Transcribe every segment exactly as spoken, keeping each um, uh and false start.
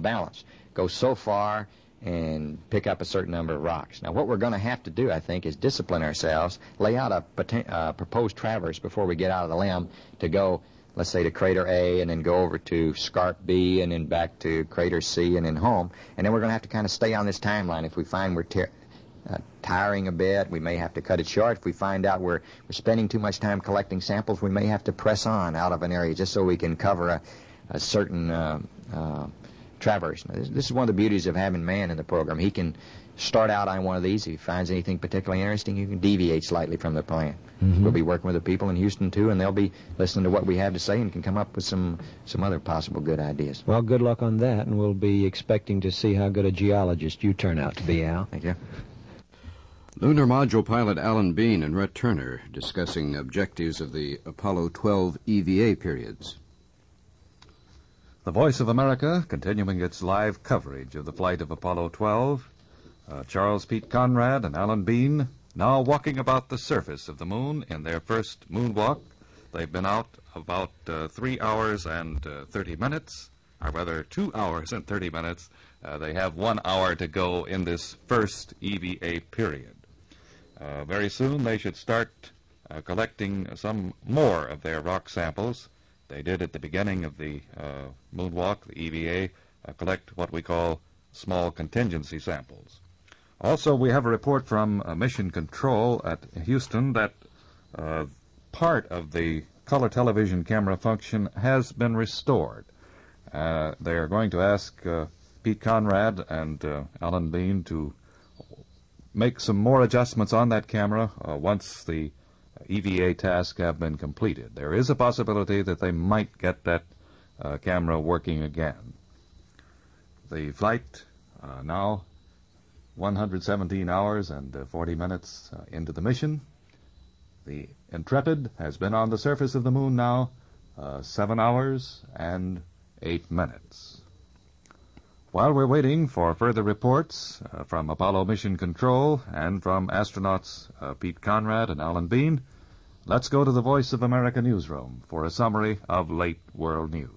balance. Go so far and pick up a certain number of rocks. Now, what we're going to have to do, I think, is discipline ourselves, lay out a poten- uh, proposed traverse before we get out of the limb to go, let's say, to crater A and then go over to scarp B and then back to crater C and then home. And then we're going to have to kind of stay on this timeline. If we find we're ter- uh, tiring a bit, we may have to cut it short. If we find out we're, we're spending too much time collecting samples, we may have to press on out of an area just so we can cover a, a certain uh, uh, traverse. Now, this, this is one of the beauties of having man in the program. He can start out on one of these. If he finds anything particularly interesting, you can deviate slightly from the plan. Mm-hmm. We'll be working with the people in Houston, too, and they'll be listening to what we have to say and can come up with some, some other possible good ideas. Well, good luck on that, and we'll be expecting to see how good a geologist you turn out to be, Al. Thank you. Lunar Module pilot Alan Bean and Rhett Turner discussing objectives of the Apollo twelve E V A periods. The Voice of America continuing its live coverage of the flight of Apollo twelve. Uh, Charles Pete Conrad and Alan Bean now walking about the surface of the moon in their first moonwalk. They've been out about uh, three hours and uh, thirty minutes, or rather two hours and thirty minutes. Uh, they have one hour to go in this first E V A period. Uh, very soon they should start uh, collecting some more of their rock samples. They did at the beginning of the uh, moonwalk, the E V A, uh, collect what we call small contingency samples. Also, we have a report from uh, Mission Control at Houston that uh, part of the color television camera function has been restored. Uh, they are going to ask uh, Pete Conrad and uh, Alan Bean to make some more adjustments on that camera uh, once the E V A tasks have been completed. There is a possibility that they might get that uh, camera working again. The flight uh, now one hundred seventeen hours and uh, forty minutes uh, into the mission. The Intrepid has been on the surface of the moon now uh, seven hours and eight minutes. While we're waiting for further reports uh, from Apollo Mission Control and from astronauts uh, Pete Conrad and Alan Bean, let's go to the Voice of America newsroom for a summary of late world news.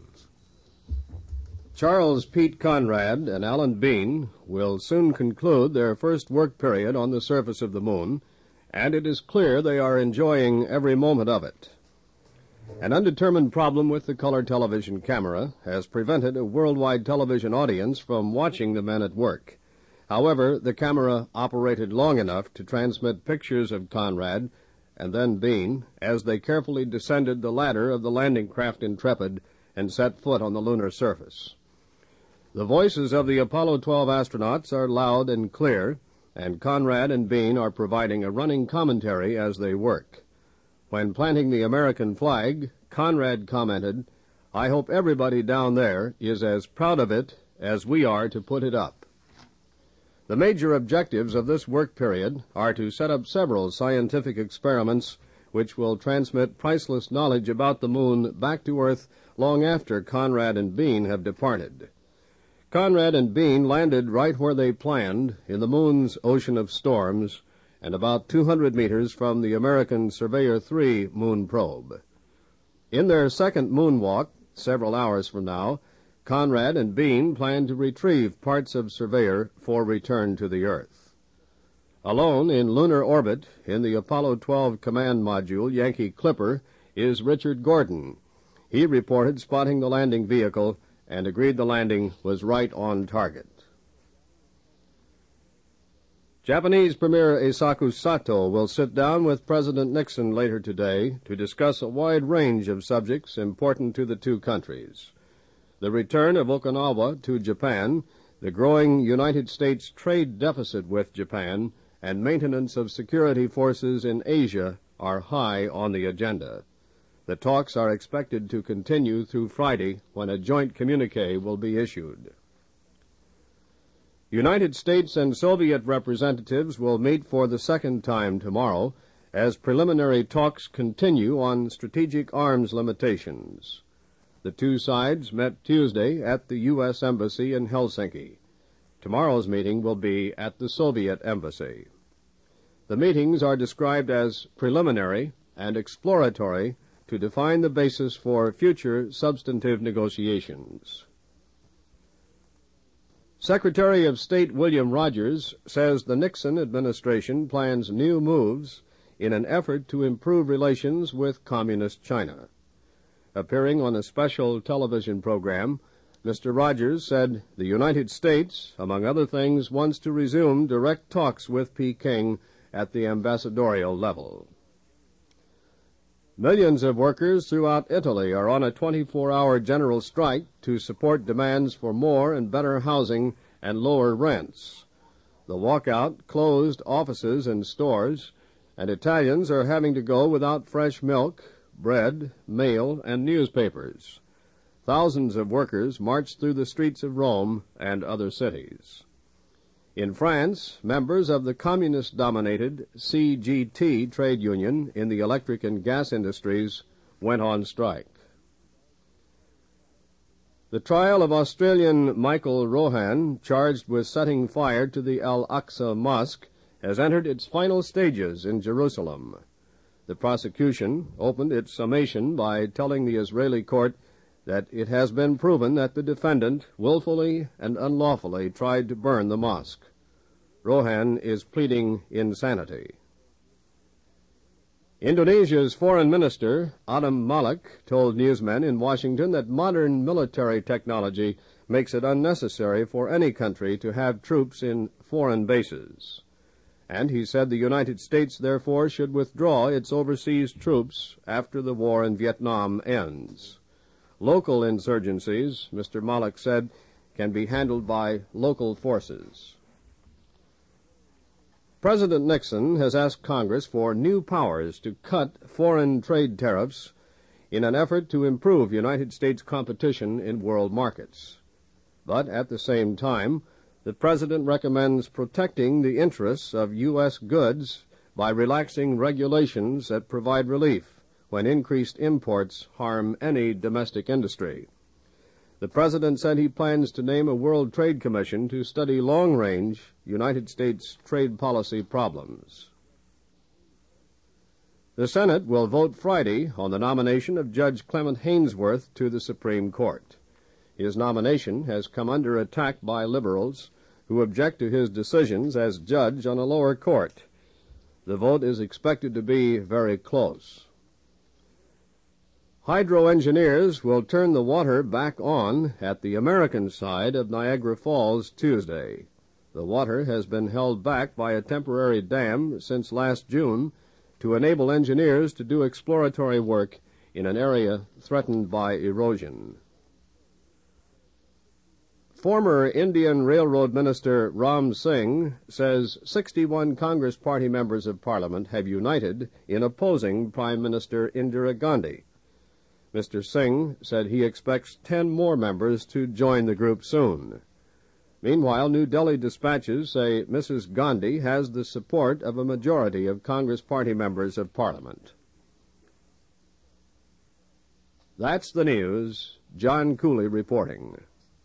Charles Pete Conrad and Alan Bean will soon conclude their first work period on the surface of the moon, and it is clear they are enjoying every moment of it. An undetermined problem with the color television camera has prevented a worldwide television audience from watching the men at work. However, the camera operated long enough to transmit pictures of Conrad and then Bean as they carefully descended the ladder of the landing craft Intrepid and set foot on the lunar surface. The voices of the Apollo twelve astronauts are loud and clear, and Conrad and Bean are providing a running commentary as they work. When planting the American flag, Conrad commented, "I hope everybody down there is as proud of it as we are to put it up." The major objectives of this work period are to set up several scientific experiments which will transmit priceless knowledge about the moon back to Earth long after Conrad and Bean have departed. Conrad and Bean landed right where they planned, in the moon's ocean of storms, and about two hundred meters from the American Surveyor three moon probe. In their second moonwalk, several hours from now, Conrad and Bean plan to retrieve parts of Surveyor for return to the Earth. Alone in lunar orbit in the Apollo twelve command module Yankee Clipper is Richard Gordon. He reported spotting the landing vehicle and agreed the landing was right on target. Japanese Premier Eisaku Sato will sit down with President Nixon later today to discuss a wide range of subjects important to the two countries. The return of Okinawa to Japan, the growing United States trade deficit with Japan, and maintenance of security forces in Asia are high on the agenda. The talks are expected to continue through Friday, when a joint communiqué will be issued. United States and Soviet representatives will meet for the second time tomorrow as preliminary talks continue on strategic arms limitations. The two sides met Tuesday at the U S Embassy in Helsinki. Tomorrow's meeting will be at the Soviet Embassy. The meetings are described as preliminary and exploratory to define the basis for future substantive negotiations. Secretary of State William Rogers says the Nixon administration plans new moves in an effort to improve relations with Communist China. Appearing on a special television program, Mister Rogers said the United States, among other things, wants to resume direct talks with Peking at the ambassadorial level. Millions of workers throughout Italy are on a twenty-four hour general strike to support demands for more and better housing and lower rents. The walkout closed offices and stores, and Italians are having to go without fresh milk, bread, mail, and newspapers. Thousands of workers marched through the streets of Rome and other cities. In France, members of the communist-dominated C G T trade union in the electric and gas industries went on strike. The trial of Australian Michael Rohan, charged with setting fire to the Al-Aqsa Mosque, has entered its final stages in Jerusalem. The prosecution opened its summation by telling the Israeli court that it has been proven that the defendant willfully and unlawfully tried to burn the mosque. Rohan is pleading insanity. Indonesia's foreign minister, Adam Malik, told newsmen in Washington that modern military technology makes it unnecessary for any country to have troops in foreign bases. And he said the United States, therefore, should withdraw its overseas troops after the war in Vietnam ends. Local insurgencies, Mister Malik said, can be handled by local forces. President Nixon has asked Congress for new powers to cut foreign trade tariffs in an effort to improve United States competition in world markets. But at the same time, the President recommends protecting the interests of U S goods by relaxing regulations that provide relief when increased imports harm any domestic industry. The President said he plans to name a World Trade Commission to study long-range United States trade policy problems. The Senate will vote Friday on the nomination of Judge Clement Hainsworth to the Supreme Court. His nomination has come under attack by liberals who object to his decisions as judge on a lower court. The vote is expected to be very close. Hydro engineers will turn the water back on at the American side of Niagara Falls Tuesday. The water has been held back by a temporary dam since last June to enable engineers to do exploratory work in an area threatened by erosion. Former Indian Railroad Minister Ram Singh says sixty-one Congress Party members of Parliament have united in opposing Prime Minister Indira Gandhi. Mister Singh said he expects ten more members to join the group soon. Meanwhile, New Delhi dispatches say Missus Gandhi has the support of a majority of Congress Party members of Parliament. That's the news. John Cooley reporting.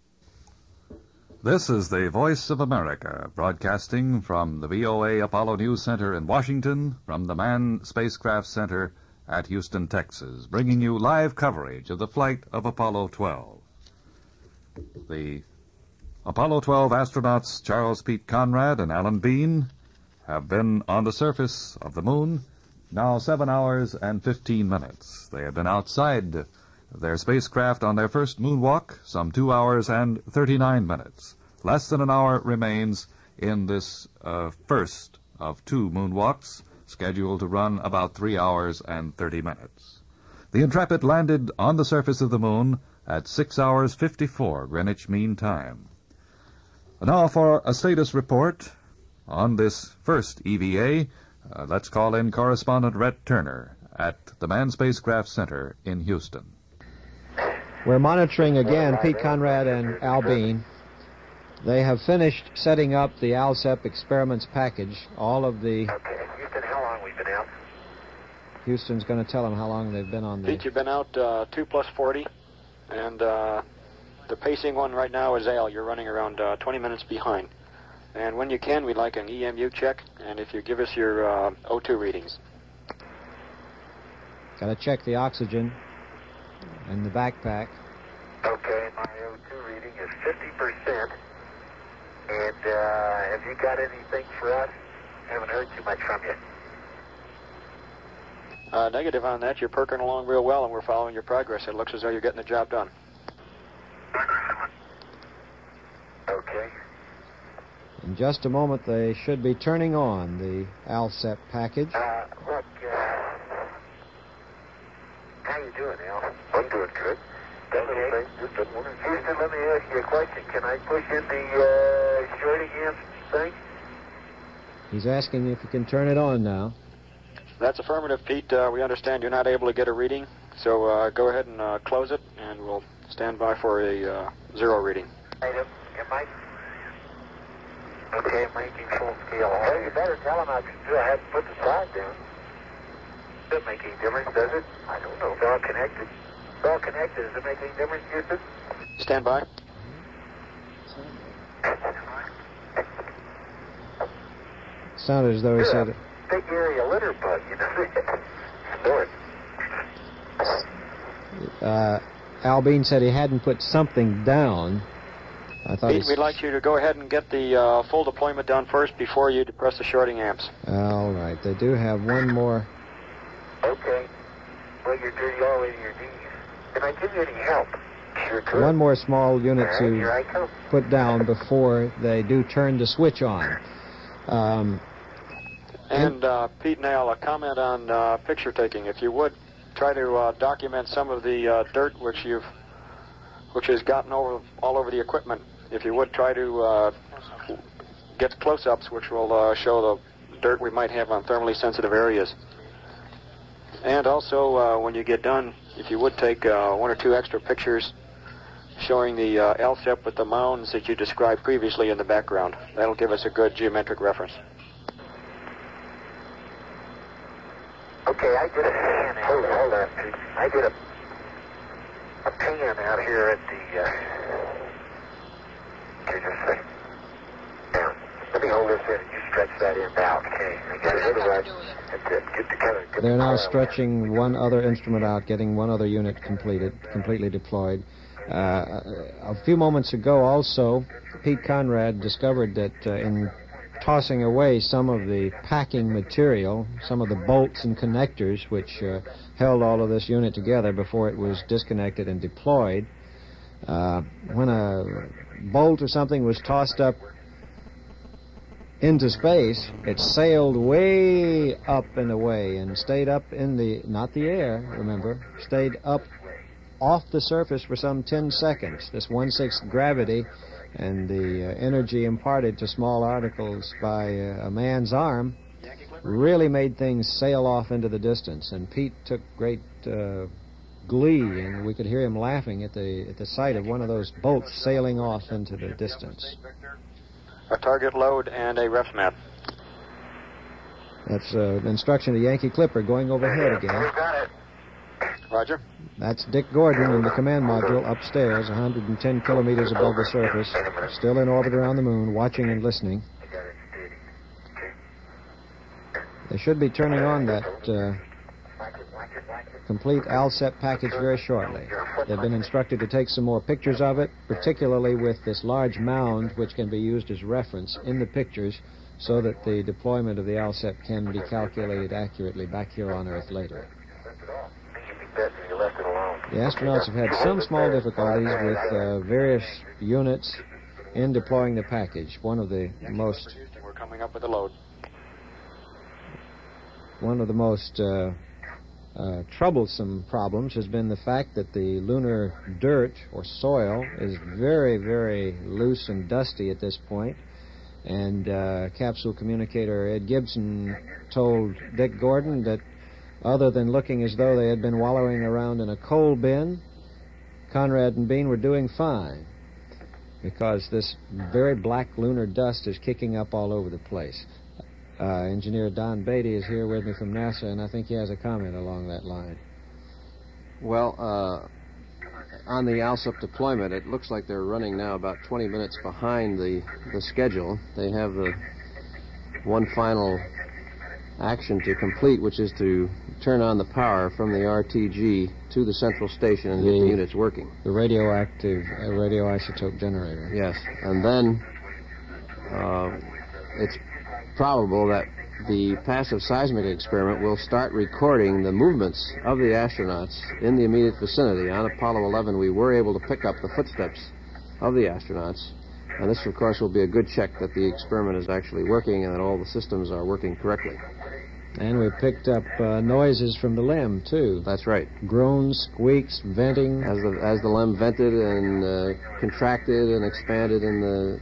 This is the Voice of America, broadcasting from the V O A Apollo News Center in Washington, from the Manned Spacecraft Center at Houston, Texas, bringing you live coverage of the flight of Apollo twelve. The Apollo twelve astronauts Charles Pete Conrad and Alan Bean have been on the surface of the moon now seven hours and fifteen minutes. They have been outside their spacecraft on their first moonwalk some two hours and thirty-nine minutes. Less than an hour remains in this uh, first of two moonwalks, scheduled to run about three hours and thirty minutes. The Intrepid landed on the surface of the moon at six hours fifty-four Greenwich Mean Time. Now for a status report on this first E V A, uh, let's call in correspondent Rhett Turner at the Manned Spacecraft Center in Houston. We're monitoring again Pete Conrad and Al Bean. They have finished setting up the ALSEP experiments package. All of the... Okay, Houston, how long we've been out? Houston's going to tell them how long they've been on the... Pete, you've been out uh, two plus forty, and uh, the pacing one right now is Al. You're running around uh, twenty minutes behind. And when you can, we'd like an E M U check, and if you give us your uh, O two readings. Got to check the oxygen and the backpack. Okay, my O two reading is fifty percent. And uh, have you got anything for us? Haven't heard too much from you. Uh, negative on that. You're perking along real well, and we're following your progress. It looks as though you're getting the job done. Okay. In just a moment, they should be turning on the ALSEP package. Uh, look, uh, how you doing, Al? I'm doing good. Okay. Houston, let me ask you a question. Can I push in the uh, shorting amp thing? He's asking if you can turn it on now. That's affirmative, Pete. Uh, we understand you're not able to get a reading, so uh, go ahead and uh, close it, and we'll stand by for a uh, zero reading. Am I? Okay, making full scale. Well, you better tell him I still have to put the side down. Doesn't make any difference, does it? I don't know. It's all connected. It's all connected. Does it make any difference, Houston? Stand by. Sounded as though he said it. Big area litter bug, you know. Snort. Uh, Al Bean said he hadn't put something down. I thought Pete, we'd like you to go ahead and get the uh, full deployment done first before you depress the shorting amps. All right. They do have one more. Okay. Well, you're dirty all the way to your knees. Can I give you any help? Sure could. One more small unit All right, here I to come. put down before they do turn the switch on. Um, And uh, Pete and Al, a comment on uh, picture taking. If you would, try to uh, document some of the uh, dirt which you've, which has gotten over all over the equipment. If you would, try to uh, get close-ups which will uh, show the dirt we might have on thermally sensitive areas. And also, uh, when you get done, if you would take uh, one or two extra pictures showing the uh, ALSEP with the mounds that you described previously in the background. That'll give us a good geometric reference. Okay, I did a pan out. Hold on, hold on, Pete. I did a, a pan out here at the, uh, okay, just a second. Now, let me hold this in and you stretch that end out. Okay, I got it. Otherwise, that's it. Get the color. Get They're the now color. stretching one other instrument out, getting one other unit completed, completely deployed. Uh, a few moments ago, also, Pete Conrad discovered that uh, in tossing away some of the packing material, some of the bolts and connectors which uh, held all of this unit together before it was disconnected and deployed, uh, when a bolt or something was tossed up into space, it sailed way up and away and stayed up in the, not the air, remember, stayed up off the surface for some ten seconds. This one-sixth gravity and the uh, energy imparted to small articles by uh, a man's arm really made things sail off into the distance. And Pete took great uh, glee, and we could hear him laughing at the at the sight of one of those bolts sailing off into the distance. A target load and a refs map. That's uh, an instruction to Yankee Clipper going overhead again. You got it. Roger. That's Dick Gordon in the command module upstairs, one hundred ten kilometers above the surface, still in orbit around the moon, watching and listening. I got it steady. Okay. They should be turning on that uh, complete ALSEP package very shortly. They've been instructed to take some more pictures of it, particularly with this large mound, which can be used as reference in the pictures so that the deployment of the ALSEP can be calculated accurately back here on Earth later. The astronauts have had some small difficulties with uh, various units in deploying the package. One of the most We're coming up with a load. one of the most uh, uh, troublesome problems has been the fact that the lunar dirt or soil is very, very loose and dusty at this point. And uh, capsule communicator Ed Gibson told Dick Gordon that other than looking as though they had been wallowing around in a coal bin, Conrad and Bean were doing fine, because this very black lunar dust is kicking up all over the place. Uh, Engineer Don Beatty is here with me from NASA, and I think he has a comment along that line. Well, uh, on the ALSEP deployment, it looks like they're running now about twenty minutes behind the, the schedule. They have the one final action to complete, which is to turn on the power from the R T G to the central station and The- get the units working. The radioactive uh, radioisotope generator. Yes, and then uh, it's probable that the passive seismic experiment will start recording the movements of the astronauts in the immediate vicinity. On Apollo eleven, we were able to pick up the footsteps of the astronauts, and this, of course, will be a good check that the experiment is actually working and that all the systems are working correctly. And we picked up uh, noises from the L E M, too. That's right. Groans, squeaks, venting. As the, as the L E M vented and uh, contracted and expanded in the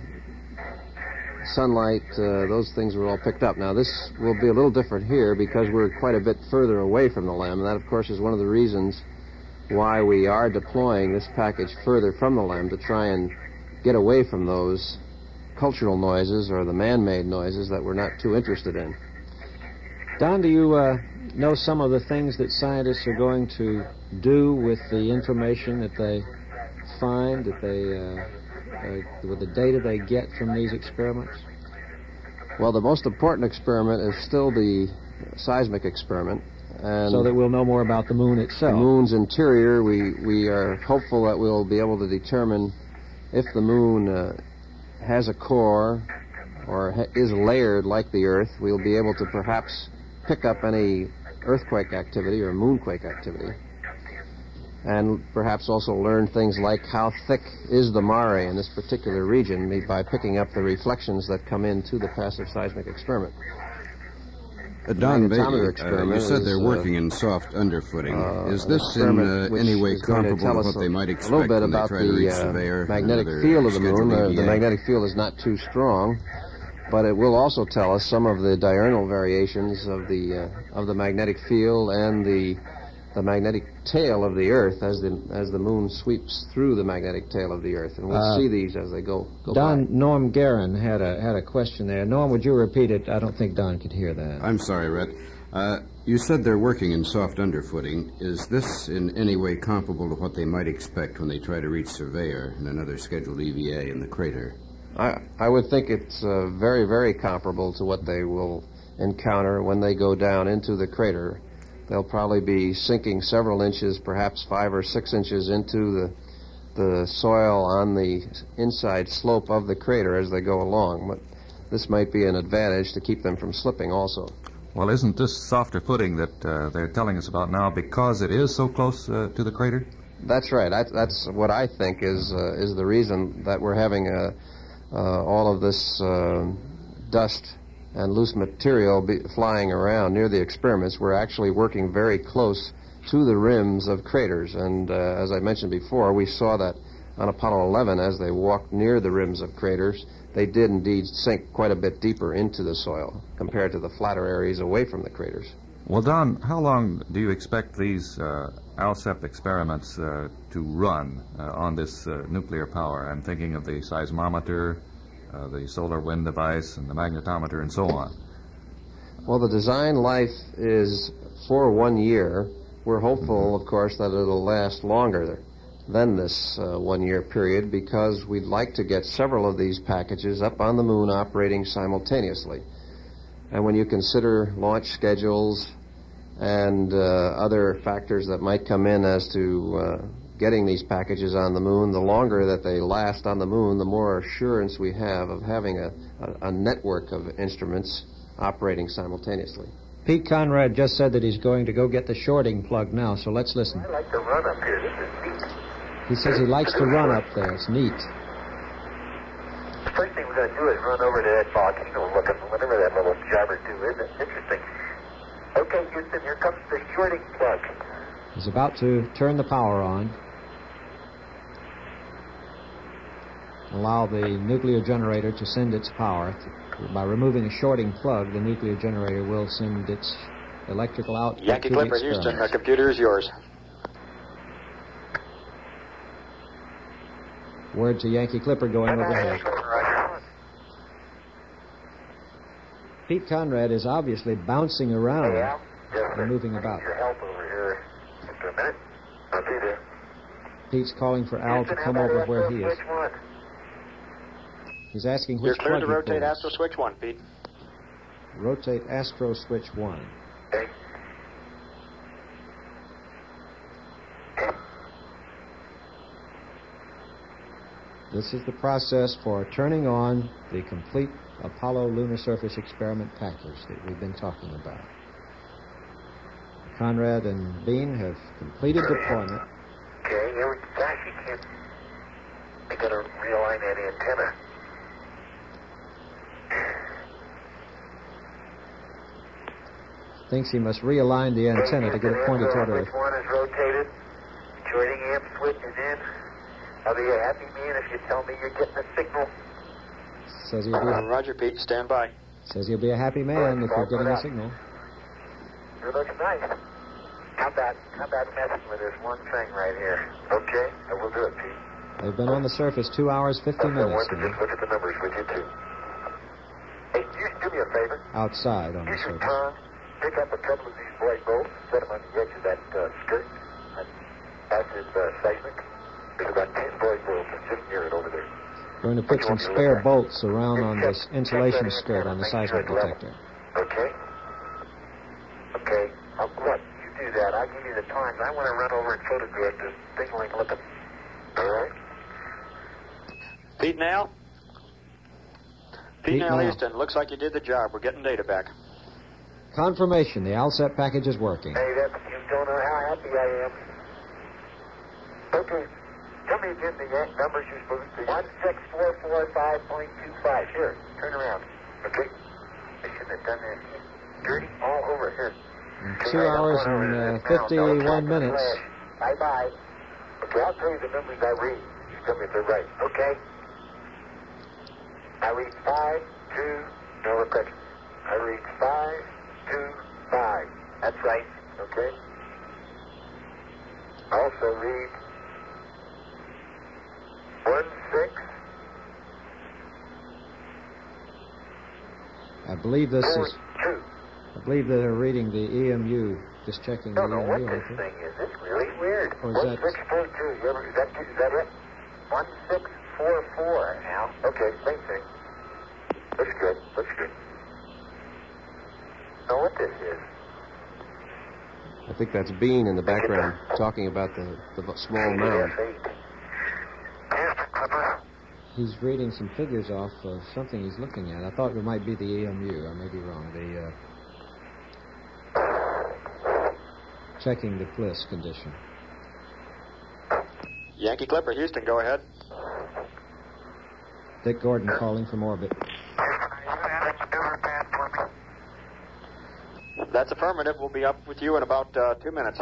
sunlight, uh, those things were all picked up. Now, this will be a little different here because we're quite a bit further away from the L E M, and that, of course, is one of the reasons why we are deploying this package further from the L E M, to try and get away from those cultural noises or the man-made noises that we're not too interested in. Don, do you uh, know some of the things that scientists are going to do with the information that they find, that they, uh, uh, with the data they get from these experiments? Well, the most important experiment is still the seismic experiment. And so that we'll know more about the moon itself. The moon's interior, we, we are hopeful that we'll be able to determine if the moon uh, has a core or ha- is layered like the Earth. We'll be able to perhaps pick up any earthquake activity or moonquake activity, and perhaps also learn things like how thick is the mare in this particular region by picking up the reflections that come into the passive seismic experiment. Uh, Don Beatty, uh, you said is, they're uh, working in soft underfooting. Uh, is this in uh, any way comparable to what a, they might a expect little bit when they about try to the reach uh, Surveyor? magnetic field of the moon? Uh, the E V A? magnetic field is not too strong, but it will also tell us some of the diurnal variations of the uh, of the magnetic field and the the magnetic tail of the Earth as the as the moon sweeps through the magnetic tail of the Earth, and we'll uh, see these as they go. go Don, by. Norm Guerin had a had a question there. Norm, would you repeat it? I don't think Don could hear that. I'm sorry, Rhett. Uh, you said they're working in soft underfooting. Is this in any way comparable to what they might expect when they try to reach Surveyor and another scheduled E V A in the crater? I, I would think it's uh, very, very comparable to what they will encounter when they go down into the crater. They'll probably be sinking several inches, perhaps five or six inches into the the soil on the inside slope of the crater as they go along. But this might be an advantage to keep them from slipping also. Well, isn't this softer footing that uh, they're telling us about now because it is so close uh, to the crater? That's right. I, that's what I think is uh, is the reason that we're having uh, uh, all of this uh, dust and loose material be flying around near the experiments. We're actually working very close to the rims of craters, and uh, as I mentioned before, we saw that on Apollo eleven as they walked near the rims of craters. They did indeed sink quite a bit deeper into the soil compared to the flatter areas away from the craters. Well, Don, how long do you expect these uh, ALSEP experiments uh, to run uh, on this uh, nuclear power? I'm thinking of the seismometer, uh, the solar wind device, and the magnetometer, and so on. Well, the design life is for one year. We're hopeful, of course, that it'll last longer than this uh, one-year period because we'd like to get several of these packages up on the moon operating simultaneously. And when you consider launch schedules and uh, other factors that might come in as to uh, getting these packages on the moon, the longer that they last on the moon, the more assurance we have of having a, a, a network of instruments operating simultaneously. Pete Conrad just said that he's going to go get the shorting plug now, so let's listen. I like to run up here. This is neat. He says he likes to run up there. It's neat. The first thing we're going to do is run over to that volcano looking, whatever that little jabber do is. It's interesting. Okay, Houston, here comes the shorting plug. He's about to turn the power on. Allow the nuclear generator to send its power. By removing a shorting plug, the nuclear generator will send its electrical output Yankee to the Clipper, Houston, the experiments. computer is yours. Word to Yankee Clipper going overhead. Pete Conrad is obviously bouncing around Hey, Al, just and moving about. your help over here. Just a minute. I'll be there. Pete's calling for Al to Houston, come how about over where Astro he is. Switch one? He's asking You're which clear plug to he rotate pulls. Astro Switch one, Pete. Rotate Astro Switch one. Okay. This is the process for turning on the complete Apollo lunar surface experiment package that we've been talking about. Conrad and Bean have completed deployment. Okay, here we gosh, you can't. I gotta realign that antenna. Thinks he must realign the antenna to get it pointed toward Earth. Which one is rotated? Joining amp switch is in. I'll be a happy man if you tell me you're getting a signal. Says he'll be a, Roger, Pete. Stand by. says he'll be a happy man if you're getting a signal. You're looking nice. How about, how about messing with this one thing right here? Okay, I will do it, Pete. They've been on the surface two hours, fifty I minutes want to now. just look at the numbers with you, too. Hey, you do me a favor. Outside on the You should surface. turn, pick up a couple of these bright bolts, set them on the edge of that uh, skirt, that active uh, seismic. There's about ten bright bolts just near it over there. Going to put some spare bolts around on this insulation skirt on the seismic detector. Okay? Okay. I'll, what? You do that. I'll give you the times. I want to run over and photograph this signaling looking. All right? Pete Nell? Pete Pete Nell Nell. Houston. Looks like you did the job. We're getting data back. Confirmation, the ALSEP package is working. Hey, that's, you don't know how happy I am. Okay. Tell me again the uh, numbers you're supposed to. one six four four five point two five. Here, turn around. Okay? I shouldn't have done that. Dirty all over here. Two hours and uh, fifty-one minutes. Bye-bye. Okay, I'll tell you the numbers I read. You tell me if they're right, okay? I read five, two, no repeat. I read five, two, five. That's right, okay? I also read one, six, I believe this four, is. two. I believe they're reading the E M U, just checking the I don't know what E M U. I this think. thing is. It's really weird. Or is one that- six four two. You ever, is, that, is that it? one six four four, Al. Okay, same thing. Looks good. Looks good. Know what this is? I think that's Bean in the background talking about the, the small mound. F eight. Master Clipper. He's reading some figures off of something he's looking at. I thought it might be the E M U. I may be wrong. The uh, checking the P L I S condition. Yankee Clipper, Houston, go ahead. Dick Gordon calling from orbit. That's affirmative. We'll be up with you in about uh, two minutes.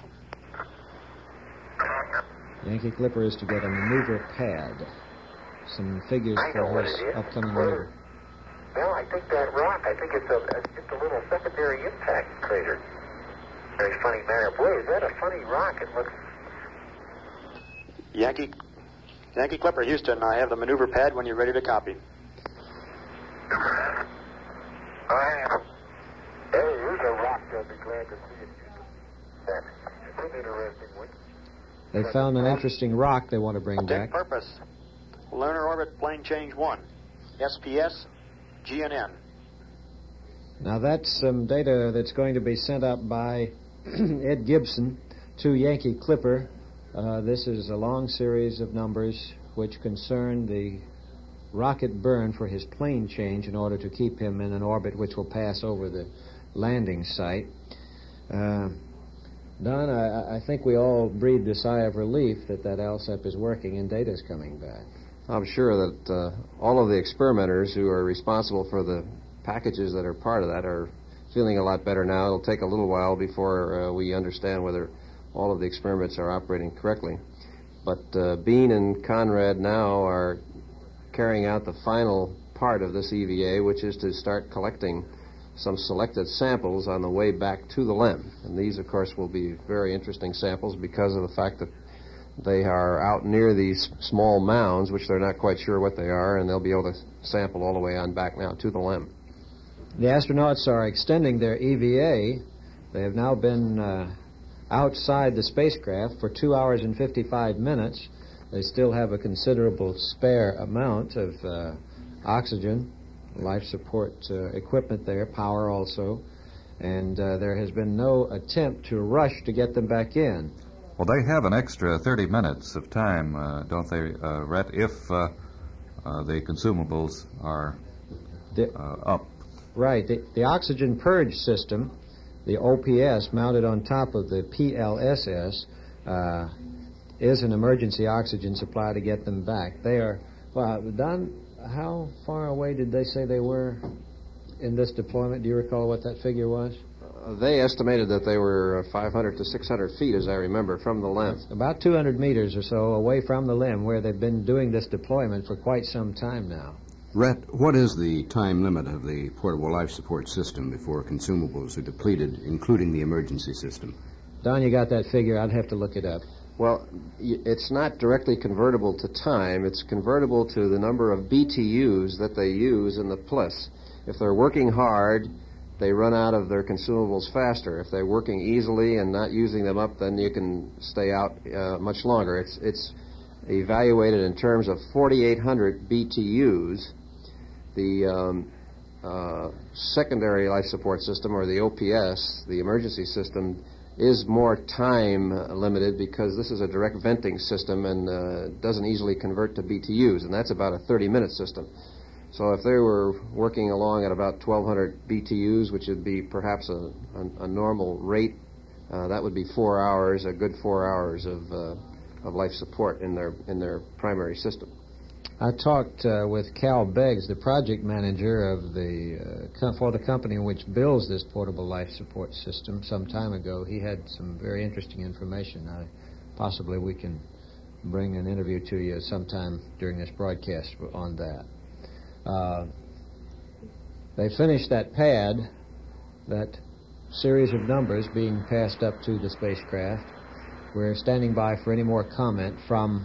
Yankee Clipper is to get a maneuver pad. Some figures I know for what his it is. upcoming Where- maneuver. Well, I think that rock, I think it's a, it's just a little secondary impact crater. Very funny manner. Boy, is that a funny rock? It looks... Yankee, Yankee Clipper, Houston, I have the maneuver pad when you're ready to copy. I am. Hey, here's a rock I'll be glad to see it. That's it's an interesting one. They found an interesting rock they want to bring Dick back. Purpose, Lunar Orbit Plane Change one, S P S, G N N. Now that's some data that's going to be sent up by Ed Gibson to Yankee Clipper. Uh, this is a long series of numbers which concern the rocket burn for his plane change in order to keep him in an orbit which will pass over the landing site. Uh, Don, I, I think we all breathed a sigh of relief that that ALSEP is working and data's coming back. I'm sure that uh, all of the experimenters who are responsible for the packages that are part of that are feeling a lot better now. It'll take a little while before uh, we understand whether all of the experiments are operating correctly. But uh, Bean and Conrad now are carrying out the final part of this E V A, which is to start collecting some selected samples on the way back to the L E M. And these, of course, will be very interesting samples because of the fact that they are out near these small mounds, which they're not quite sure what they are, and they'll be able to sample all the way on back now to the L E M. The astronauts are extending their E V A. They have now been uh, outside the spacecraft for two hours and fifty-five minutes. They still have a considerable spare amount of uh, oxygen, life support uh, equipment there, power also, and uh, there has been no attempt to rush to get them back in. Well, they have an extra thirty minutes of time, uh, don't they, uh, Rhett, if uh, uh, the consumables are The- uh, up. Right. The, the oxygen purge system, the O P S, mounted on top of the P L S S, uh, is an emergency oxygen supply to get them back. They are, well, Don, how far away did they say they were in this deployment? Do you recall what that figure was? Uh, they estimated that they were five hundred to six hundred feet, as I remember, from the limb. About two hundred meters or so away from the limb, where they've been doing this deployment for quite some time now. Rhett, what is the time limit of the portable life support system before consumables are depleted, including the emergency system? Don, you got that figure? I'd have to look it up. Well, y- it's not directly convertible to time. It's convertible to the number of B T Us that they use in the P L I S. If they're working hard, they run out of their consumables faster. If they're working easily and not using them up, then you can stay out uh, much longer. It's it's evaluated in terms of forty-eight hundred B T Us. The um, uh, secondary life support system, or the O P S, the emergency system, is more time uh, limited because this is a direct venting system and uh, doesn't easily convert to B T Us, and that's about a thirty-minute system. So if they were working along at about twelve hundred B T Us, which would be perhaps a, a, a normal rate, uh, that would be four hours, a good four hours of uh, of life support in their in their primary system. I talked uh, with Cal Beggs, the project manager of the uh, com- for the company which builds this portable life support system some time ago. He had some very interesting information. I, possibly we can bring an interview to you sometime during this broadcast on that. Uh, they finished that pad, that series of numbers being passed up to the spacecraft. We're standing by for any more comment from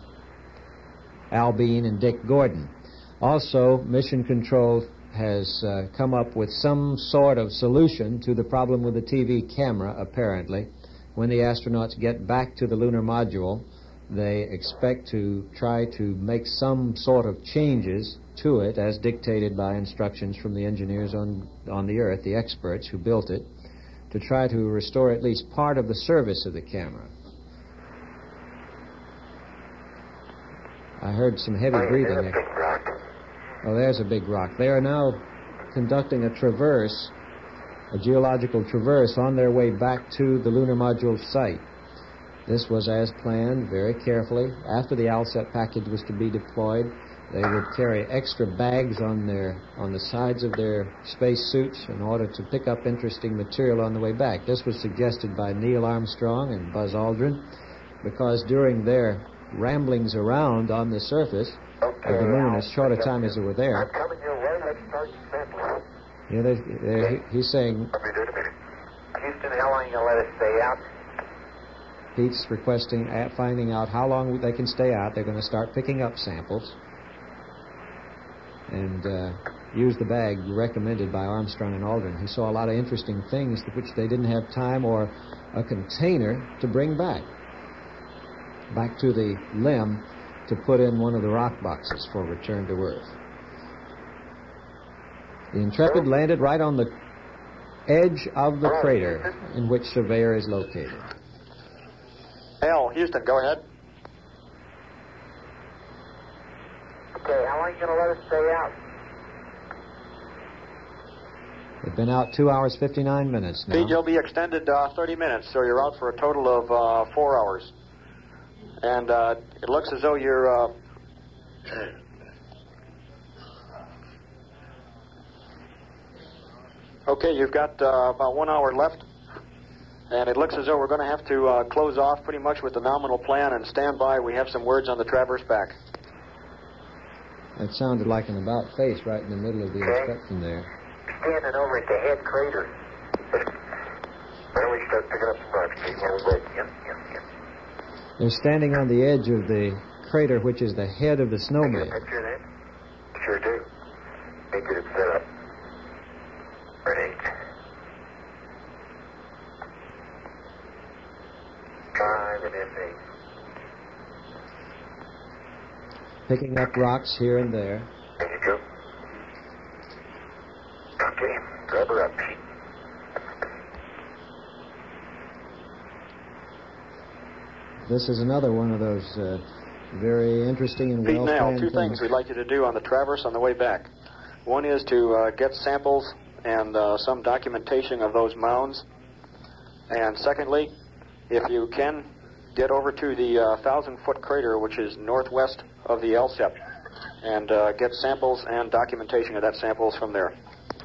Al Bean and Dick Gordon. Also, Mission Control has uh, come up with some sort of solution to the problem with the T V camera, apparently. When the astronauts get back to the lunar module, they expect to try to make some sort of changes to it as dictated by instructions from the engineers on, on the Earth, the experts who built it, to try to restore at least part of the service of the camera. I heard some heavy breathing there. Oh, there's a big rock. They are now conducting a traverse, a geological traverse, on their way back to the lunar module site. This was as planned, very carefully. After the ALSEP package was to be deployed, they would carry extra bags on their on the sides of their space suits in order to pick up interesting material on the way back. This was suggested by Neil Armstrong and Buzz Aldrin, because during their ramblings around on the surface Okay, of the moon, Al, as short a time as they were I'm there. coming your way. Let's start sampling. Yeah, they, they, he, he's saying, Let me do it a minute. Houston, how long are you going to let us stay out? Pete's requesting, at finding out how long they can stay out. They're going to start picking up samples and uh, use the bag recommended by Armstrong and Aldrin. He saw a lot of interesting things which they didn't have time or a container to bring back. back to the limb to put in one of the rock boxes for return to Earth. The Intrepid landed right on the edge of the crater in which Surveyor is located. Al, Houston, go ahead. Okay, how long are you going to let us stay out? They've been out two hours, fifty-nine minutes now. Pete, you'll be extended uh, thirty minutes, so you're out for a total of uh, four hours. And uh, it looks as though you're... Uh, okay, you've got uh, about one hour left. And it looks as though we're going to have to uh, close off pretty much with the nominal plan and stand by. We have some words on the traverse back. That sounded like an about face right in the middle of the Okay. instruction there. Standing over at the head crater. Where we start picking up some rocks, Pete? One way. Yep, yep, yep. They're standing on the edge of the crater, which is the head of the Get a snowman. picture of that? Sure do. Let me get it set up. Ready. Five and S eight. Picking up rocks here and there. There you go. Okay, grab her up, Pete. This is another one of those uh, Very interesting and Pete well Nell, planned two thing. things we'd like you to do on the Traverse on the way back. One is to uh, get samples and uh, some documentation of those mounds. And secondly, if you can, get over to the uh, thousand-foot crater, which is northwest of the L S E P, and uh, get samples and documentation of that samples from there.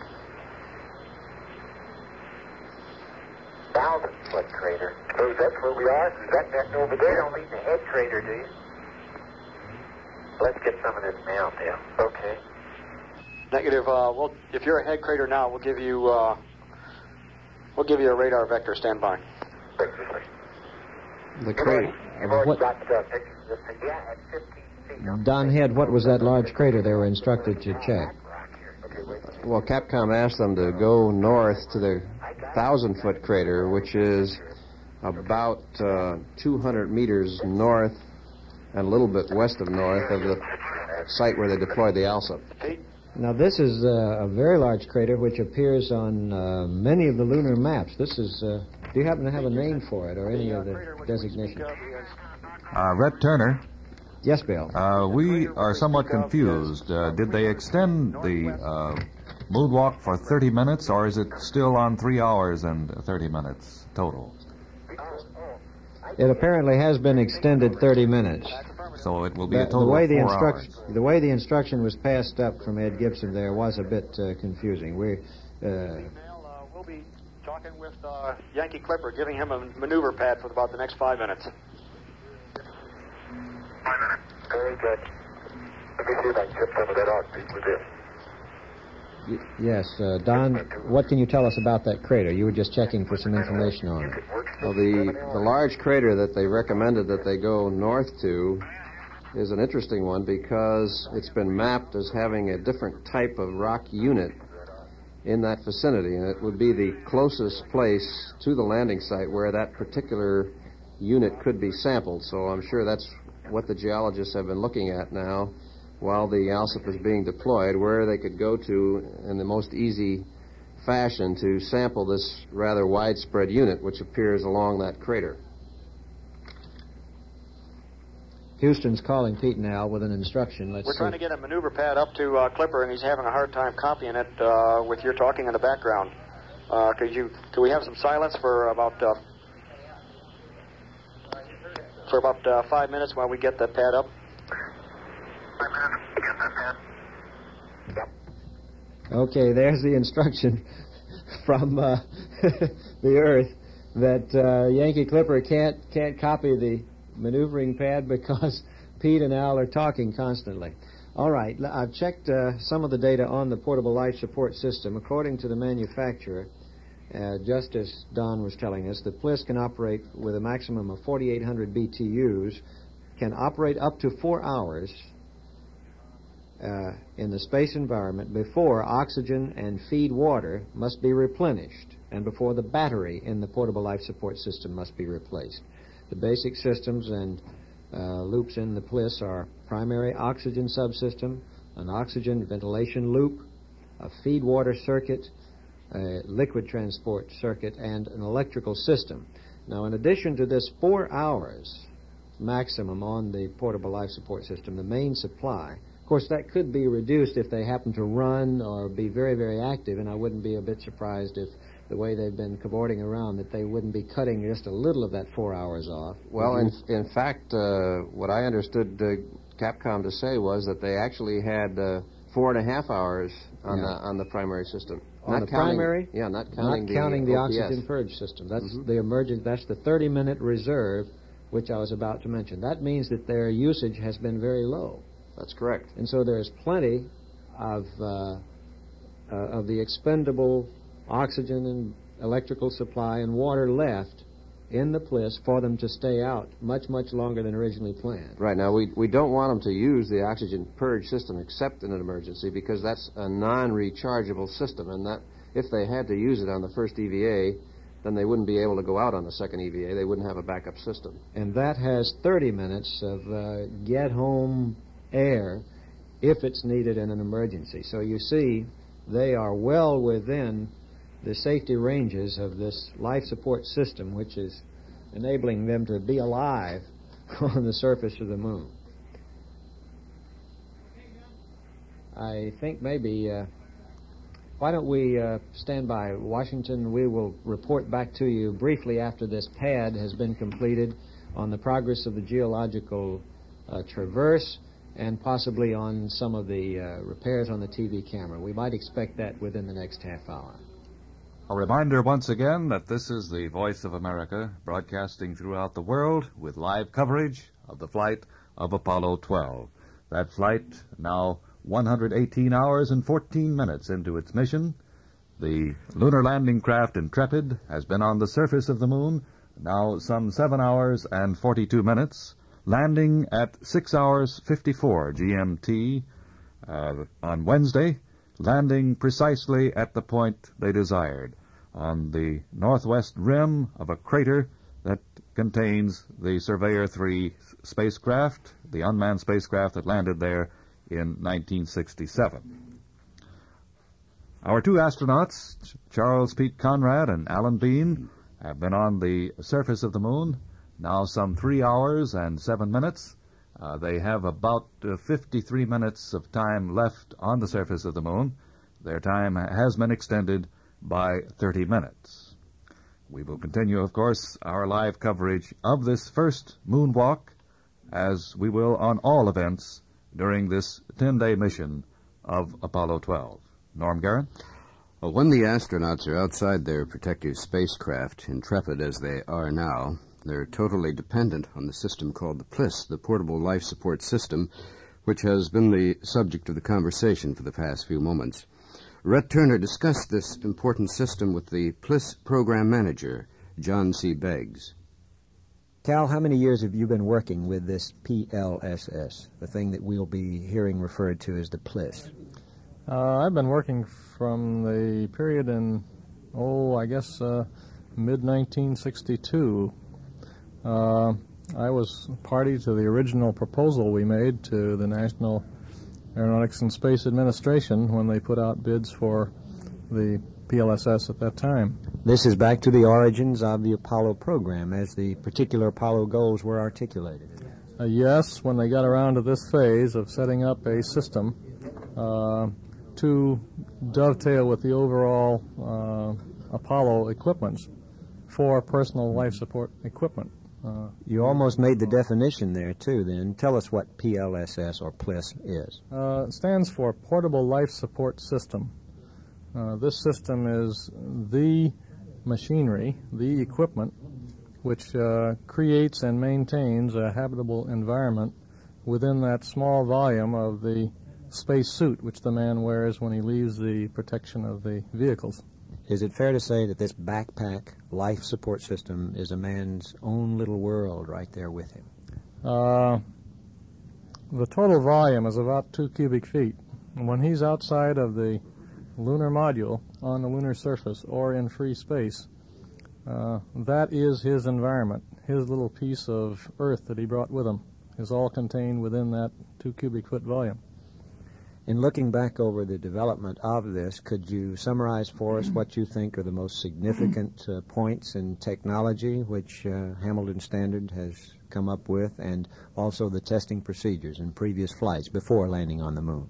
Thousand-foot crater. So that's where we are? Is that that over there? You don't mean the head crater, do you? Let's get some of this mound there. Okay. Negative. Uh, well, if you're a head crater now, we'll give you uh, we'll give you a radar vector. Stand by. The crater. You've already What- got uh, pictures of this thing. Yeah, at fifteen feet. Don't Don you think? Head, what was that large crater they were instructed to check? Okay, wait. Well, Capcom asked them to go north to the thousand-foot crater, which is about uh, two hundred meters north and a little bit west of north of the site where they deployed the ALSUP. Pete. Now, this is uh, a very large crater which appears on uh, many of the lunar maps. This is, uh, do you happen to have a name for it or any of the designations? Uh, Rhett Turner, Yes, Bill. uh, we are somewhat confused. Uh, did they extend the uh, moonwalk for thirty minutes, or is it still on three hours and thirty minutes total? It apparently has been extended thirty minutes. So it will be a The, total the way of the four instruction, hours. the way the instruction was passed up from Ed Gibson there was a bit uh, confusing. We, uh, Now, uh, we'll be talking with uh, Yankee Clipper, giving him a maneuver pad for about the next five minutes. Five minutes. Very good. Let me see if I can chip some of that off, Pete, with this. y- yes, uh, Don, what can you tell us about that crater? You were just checking for some information on it. Well, the, the large crater that they recommended that they go north to is an interesting one because it's been mapped as having a different type of rock unit in that vicinity, and it would be the closest place to the landing site where that particular unit could be sampled. So I'm sure that's what the geologists have been looking at now while the ALSUP is being deployed, where they could go to in the most easy fashion to sample this rather widespread unit which appears along that crater. Houston's calling Pete now with an instruction. Let's We're see. trying to get a maneuver pad up to uh, Clipper, and he's having a hard time copying it uh, with your talking in the background. Uh, could you? Could we have some silence for about uh, for about uh, five minutes while we get the pad up? Five minutes. Get that pad. Yep. Okay, there's the instruction from uh, the Earth that uh, Yankee Clipper can't can't copy the maneuvering pad because Pete and Al are talking constantly. All right, l- I've checked uh, some of the data on the portable life support system. According to the manufacturer, uh, just as Don was telling us, the P L I S can operate with a maximum of forty-eight hundred B T Us, can operate up to four hours uh, in the space environment before oxygen and feed water must be replenished and before the battery in the portable life support system must be replaced. The basic systems and uh, loops in the P L I S are primary oxygen subsystem, an oxygen ventilation loop, a feed water circuit, a liquid transport circuit, and an electrical system. Now, in addition to this four hours maximum on the portable life support system, the main supply, of course, that could be reduced if they happen to run or be very, very active, and I wouldn't be a bit surprised if the way they've been cavorting around that they wouldn't be cutting just a little of that four hours off. Well, Would in, you- in fact, uh, what I understood uh, Capcom to say was that they actually had uh, four and a half hours on Yeah. the on the primary system. On not the counting, primary? Yeah, not counting not counting the, O P S. oxygen purge system. That's Mhm. the emergent. That's the thirty-minute reserve, which I was about to mention. That means that their usage has been very low, That's correct. and so there's plenty of uh, uh, of the expendable oxygen and electrical supply and water left in the P L I S for them to stay out much, much longer than originally planned. Right. Now, we, we don't want them to use the oxygen purge system except in an emergency because that's a non-rechargeable system, and that if they had to use it on the first E V A, then they wouldn't be able to go out on the second E V A. They wouldn't have a backup system. And that has thirty minutes of uh, get-home air if it's needed in an emergency. So you see, they are well within the safety ranges of this life support system, which is enabling them to be alive on the surface of the moon. I think maybe, uh, why don't we uh, stand by, Washington? We will report back to you briefly after this pad has been completed on the progress of the geological uh, traverse and possibly on some of the uh, repairs on the T V camera. We might expect that within the next half hour. A reminder once again that this is the Voice of America, broadcasting throughout the world with live coverage of the flight of Apollo twelve. That flight now one hundred eighteen hours and fourteen minutes into its mission. The lunar landing craft Intrepid has been on the surface of the moon now some seven hours and forty-two minutes, landing at six hours fifty-four G M T uh, on Wednesday, landing precisely at the point they desired, on the northwest rim of a crater that contains the Surveyor three spacecraft, the unmanned spacecraft that landed there in nineteen sixty-seven. Our two astronauts, Charles Pete Conrad and Alan Bean, have been on the surface of the moon now some three hours and seven minutes. Uh, they have about uh, fifty-three minutes of time left on the surface of the moon. Their time has been extended by thirty minutes. We will continue, of course, our live coverage of this first moonwalk, as we will on all events during this ten-day mission of Apollo twelve. Norm Guerin? Well, when the astronauts are outside their protective spacecraft, intrepid as they are now, they're totally dependent on the system called the P L I S, the Portable Life Support System, which has been the subject of the conversation for the past few moments. Rhett Turner discussed this important system with the P L I S program manager, John C. Beggs. Cal, how many years have you been working with this P L S S, the thing that we'll be hearing referred to as the P L I S? Uh, I've been working from the period in, oh, I guess uh, mid nineteen sixty-two. Uh, I was party to the original proposal we made to the National Aeronautics and Space Administration when they put out bids for the P L S S at that time. This is back to the origins of the Apollo program as the particular Apollo goals were articulated. Uh, yes, when they got around to this phase of setting up a system uh, to dovetail with the overall uh, Apollo equipments for personal life support equipment. Uh, you almost made the definition there, too, then. Tell us what P L S S or P L I S is. Uh, it stands for Portable Life Support System. Uh, this system is the machinery, the equipment, which uh, creates and maintains a habitable environment within that small volume of the space suit which the man wears when he leaves the protection of the vehicles. Is it fair to say that this backpack life support system is a man's own little world right there with him? Uh, the total volume is about two cubic feet. And when he's outside of the lunar module on the lunar surface or in free space, uh, that is his environment. His little piece of Earth that he brought with him is all contained within that two cubic foot volume. In looking back over the development of this, could you summarize for us what you think are the most significant uh, points in technology which uh, Hamilton Standard has come up with, and also the testing procedures in previous flights before landing on the moon?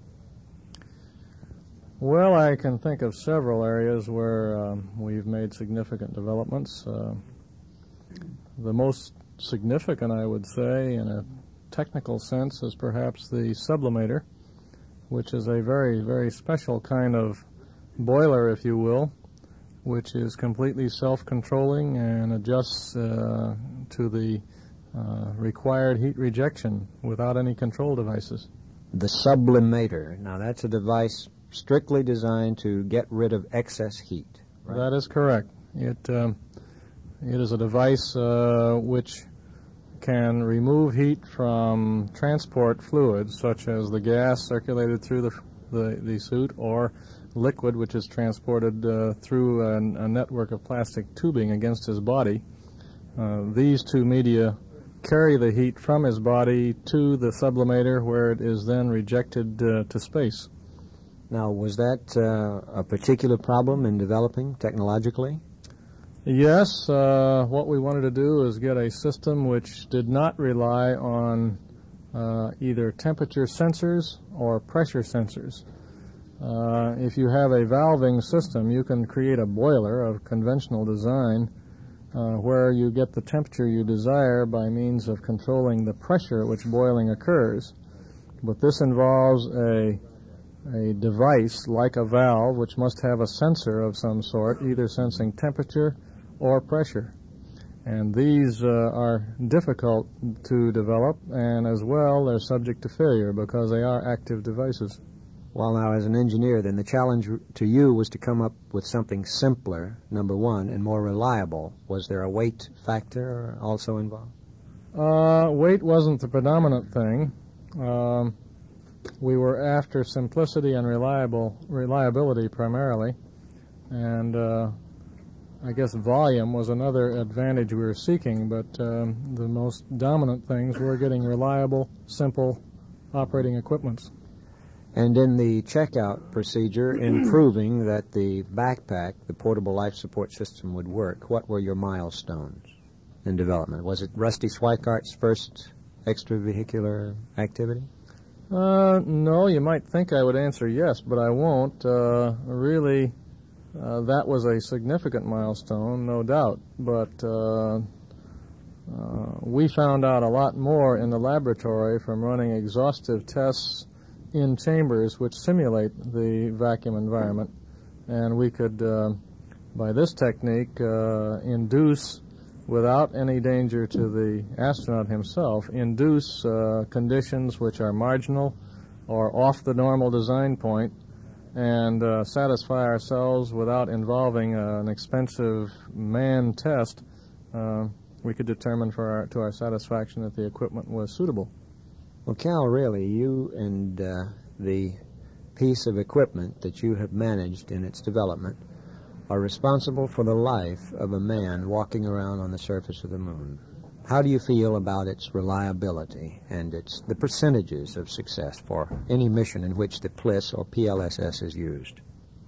Well, I can think of several areas where um, we've made significant developments. Uh, the most significant, I would say, in a technical sense, is perhaps the sublimator, which is a very, very special kind of boiler, if you will, which is completely self-controlling and adjusts uh, to the uh, required heat rejection without any control devices. The sublimator. Now, that's a device strictly designed to get rid of excess heat, right? That is correct. It, um, it is a device uh, which can remove heat from transport fluids, such as the gas circulated through the the, the suit, or liquid, which is transported uh, through a, a network of plastic tubing against his body. Uh, these two media carry the heat from his body to the sublimator, where it is then rejected uh, to space. Now, was that uh, a particular problem in developing technologically? Yes, uh, what we wanted to do is get a system which did not rely on uh, either temperature sensors or pressure sensors. Uh, if you have a valving system, you can create a boiler of conventional design uh, where you get the temperature you desire by means of controlling the pressure at which boiling occurs. But this involves a, a device like a valve which must have a sensor of some sort, either sensing temperature or pressure. And these uh, are difficult to develop, and as well they're subject to failure because they are active devices. Well, now, as an engineer, then the challenge to you was to come up with something simpler, number one, and more reliable. Was there a weight factor also involved? Uh, weight wasn't the predominant thing. Um, we were after simplicity and reliable reliability primarily, and uh, I guess volume was another advantage we were seeking, but um, the most dominant things were getting reliable, simple operating equipments. And in the checkout procedure, in proving that the backpack, the portable life support system, would work, what were your milestones in development? Was it Rusty Schweikart's first extravehicular activity? Uh, no, you might think I would answer yes, but I won't. Uh, really, uh, that was a significant milestone, no doubt, but uh, uh, we found out a lot more in the laboratory from running exhaustive tests in chambers which simulate the vacuum environment, and we could, uh, by this technique, uh, induce, without any danger to the astronaut himself, induce uh, conditions which are marginal or off the normal design point, and uh, satisfy ourselves without involving uh, an expensive manned test. Uh, we could determine for our, to our satisfaction that the equipment was suitable. Well, Cal, really, you and uh, the piece of equipment that you have managed in its development are responsible for the life of a man walking around on the surface of the moon. How do you feel about its reliability and its the percentages of success for any mission in which the P L I S or P L S S is used?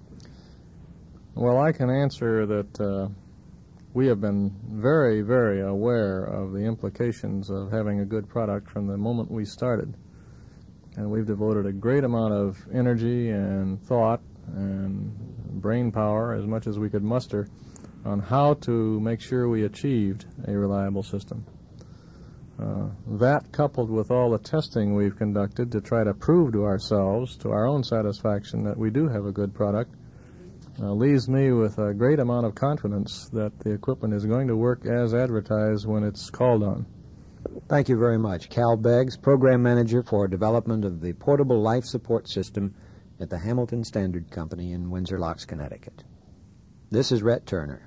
Well, I can answer that uh, we have been very, very aware of the implications of having a good product from the moment we started. And we've devoted a great amount of energy and thought and brain power, as much as we could muster, on how to make sure we achieved a reliable system. Uh, that, coupled with all the testing we've conducted to try to prove to ourselves, to our own satisfaction, that we do have a good product, Uh, leaves me with a great amount of confidence that the equipment is going to work as advertised when it's called on. Thank you very much. Cal Beggs, Program Manager for Development of the Portable Life Support System at the Hamilton Standard Company in Windsor Locks, Connecticut. This is Rhett Turner.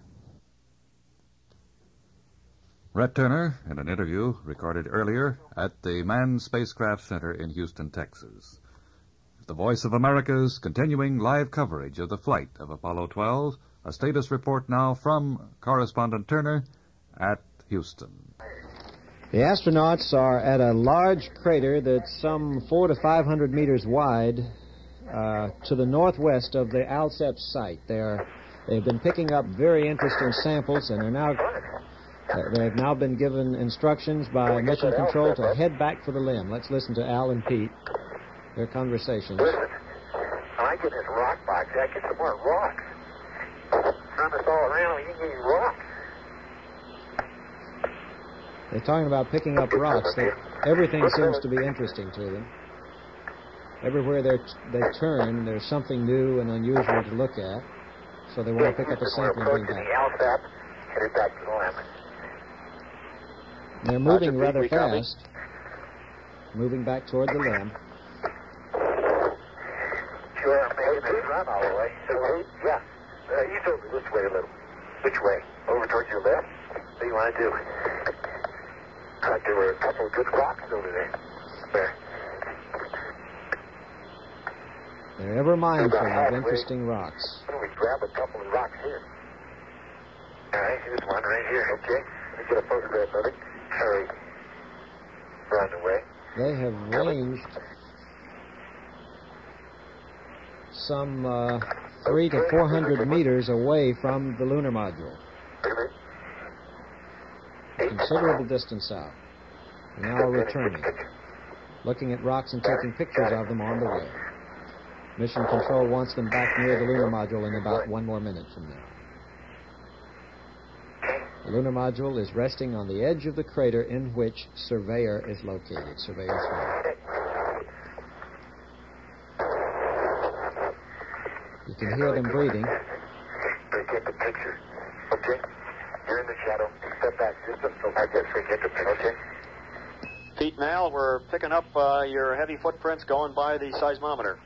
Rhett Turner in an interview recorded earlier at the Manned Spacecraft Center in Houston, Texas. The Voice of America's continuing live coverage of the flight of Apollo twelve. A status report now from correspondent Turner at Houston. The astronauts are at a large crater that's some four to five hundred meters wide uh, to the northwest of the Alceps site. They are, they've been picking up very interesting samples, and are now uh, they have now been given instructions by Mission Control to head back for the limb. Let's listen to Al and Pete. Their conversations. Listen, when I get this rock box, I get some more rocks. Run us all around, you get rocks. They're talking about picking up rocks. They, everything seems to be interesting to them. Everywhere they they turn, there's something new and unusual to look at. So they want to pick up a sample and bring back. Headed back to the limb. They're moving rather fast. Moving back toward the limb. Sure, I'm making it run all the way. Yeah. Uh, you told me this way a little. Which way? Over towards your left? What do you want to do? Thought there were a couple of good rocks over there. There. They're ever mindful of interesting rocks. Why don't we grab a couple of rocks here? All right, here's one right here. Okay. Let me get a photograph of it. Hurry. Run away. They have ranged some uh, three to four hundred meters away from the lunar module. Considerable distance out. Now returning, looking at rocks and taking pictures of them on the way. Mission Control wants them back near the lunar module in about one more minute from now. The lunar module is resting on the edge of the crater in which Surveyor is located, Surveyor three. You can hear them breathing. Forget the picture. Okay? You're in the shadow. Step back just a little. I just forget the picture. Okay? Pete, Mal, we're picking up uh, your heavy footprints going by the seismometer.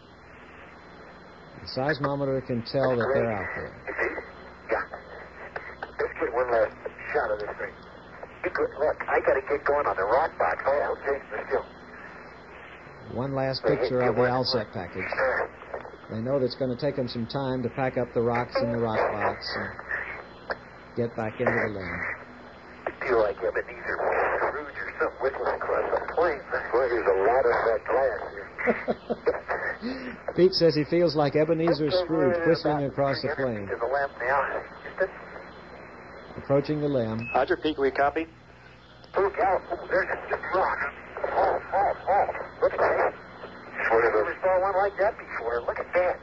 The seismometer can tell that they're out there. You see? Yeah. Let's get one last shot of this thing. You could, look, I got to get going on the rock box. Oh, okay, let's go. One last picture of the ALSEP package. They know that it's going to take them some time to pack up the rocks in the rock box and get back into the limb. I feel like Ebenezer Scrooge or something whistling across the plains. Boy, there's a lot of that glass here. Pete says he feels like Ebenezer Scrooge whistling across the plain. To the lamp now. Approaching the limb. Roger, Pete, we copy? Look out. Oh, there's a big rock. Oh, oh, oh. Look at that. I never saw one like that before. Look at that.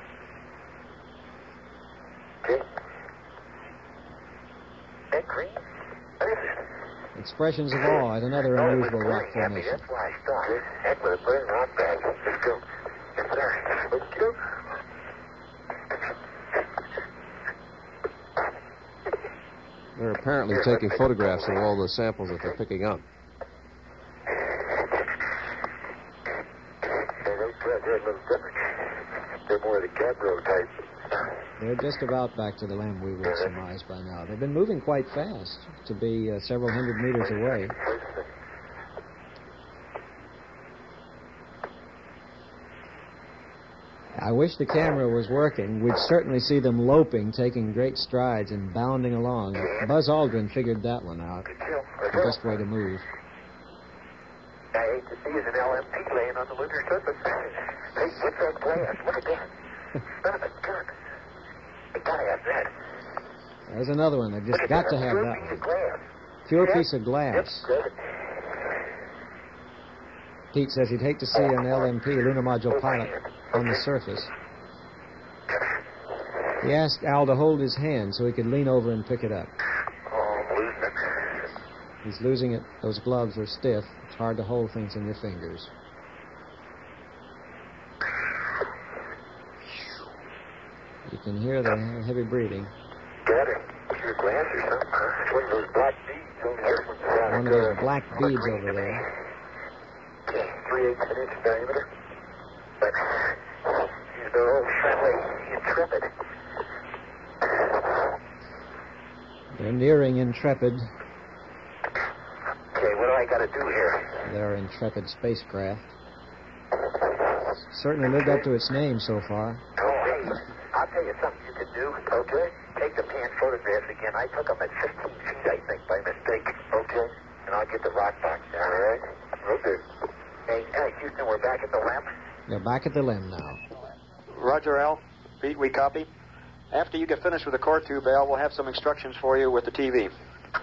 Okay. That green? What is it? Expressions of awe at another Oh, unusual it's rock burning heavy. formation. That's why I started. Heck with a burning rock bag. Let's go. Yes, sir. Let's go. They're apparently taking photographs of all the samples that they're picking up. They're a little different. They're more the Cadbro type. They're just about back to the limb, we would surmise by now. They've been moving quite fast to be uh, several hundred meters away. I wish the camera was working. We'd certainly see them loping, taking great strides and bounding along. Buzz Aldrin figured that one out. The best way to move. I hate to see is an L M P laying on the lunar surface. Hey, what's that glass? Look at that. Son of a gun. They gotta have that. There's another one. They've just Look at got to that. have Pure that piece one. of glass. Pure Yeah. piece of glass. Yep, good. Pete says he'd hate to see an L M P, lunar module pilot, on the surface. He asked Al to hold his hand so he could lean over and pick it up. Oh, I'm losing it. He's losing it. Those gloves are stiff. It's hard to hold things in your fingers. You can hear the heavy breathing. Got it. Pure glass or something, huh? It's one of those black beads over there. One of those black beads over there. Okay, three-eighths of an inch diameter. But he's the old friendly Intrepid. They're nearing Intrepid. Okay, what do I got to do here? Their Intrepid spacecraft. Certainly lived up to its name so far. Oh, hey, I'll tell you something you could do, okay? Take the pan photographs again. I took them at fifteen feet, I think, by mistake, okay? And I'll get the rock box down, all right? Okay. Hey, uh, Houston, we're back at the lamp. They're back at the limb now. Roger, Al. Pete, we copy. After you get finished with the core tube, Al, we'll have some instructions for you with the T V.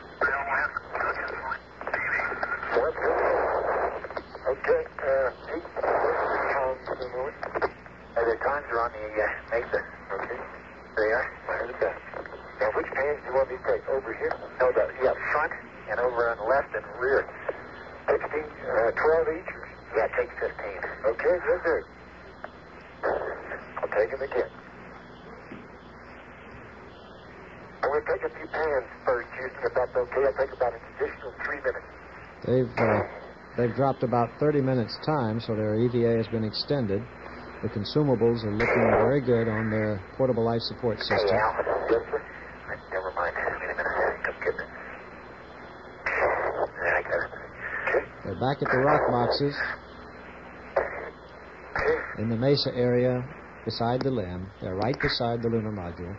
Okay, uh, Pete, where's the the moment? Uh, the times are on the uh, mesa, okay? There you are. There's the best. Now, which pans do you want me to take? Over here? No, the, yeah, front and over on the left and rear. sixteen, uh, twelve each? Yeah, take fifteen. Okay, good, good. I'll take them again. I'm going to take a few pans first, Houston, if that's okay. I'll take about an additional three minutes. They've uh, they've dropped about thirty minutes time, so their E V A has been extended. The consumables are looking very good on their portable life support system. Hey, Al. Yes, sir? Never mind. Wait a minute. Come get it. There, I got it. Okay. They're back at the rock boxes in the mesa area beside the limb. They're right beside the lunar module.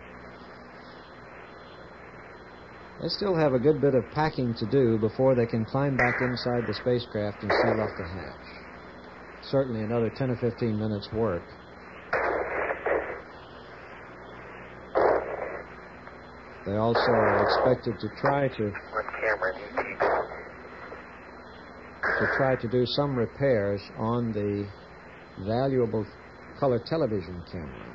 They still have a good bit of packing to do before they can climb back inside the spacecraft and seal off the hatch. Certainly another ten or fifteen minutes work. They also are expected to try to One camera in each. to try to do some repairs on the valuable color television camera.